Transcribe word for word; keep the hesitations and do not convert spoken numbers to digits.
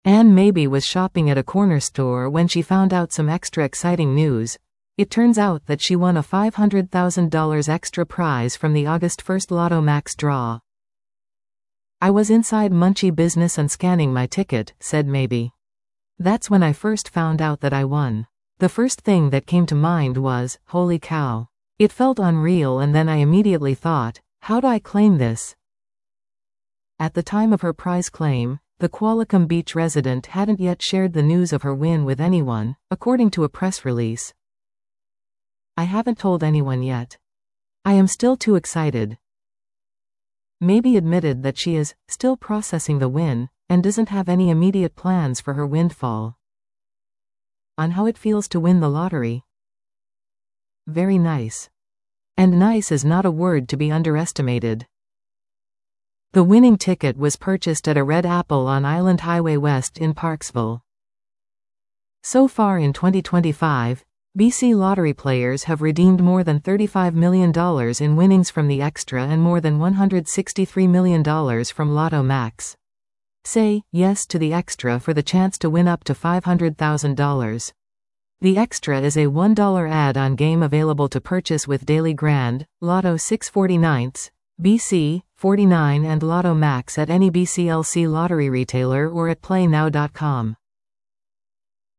Anne maybe was shopping at a corner store when she found out some extra exciting news. It turns out that she won a five hundred thousand dollars extra prize from the August first Lotto Max draw. "I was inside Munchie Business and scanning my ticket," said Maybe. "That's when I first found out that I won. The first thing that came to mind was, holy cow. It felt unreal, and then I immediately thought, how do I claim this?" At the time of her prize claim, the Qualicum Beach resident hadn't yet shared the news of her win with anyone, according to a press release. "I haven't told anyone yet. I am still too excited." Maybe admitted that she is still processing the win and doesn't have any immediate plans for her windfall. On how it feels to win the lottery. Very nice. And nice is not a word to be underestimated. The winning ticket was purchased at a Red Apple on Island Highway West in Parksville. So far in twenty twenty-five, B C lottery players have redeemed more than thirty-five million dollars in winnings from the Extra and more than one hundred sixty-three million dollars from Lotto Max. Say yes to the Extra for the chance to win up to five hundred thousand dollars. The Extra is a one dollar add-on game available to purchase with Daily Grand, Lotto six forty-ninths, B C forty-nine and Lotto Max at any B C L C lottery retailer or at play now dot com.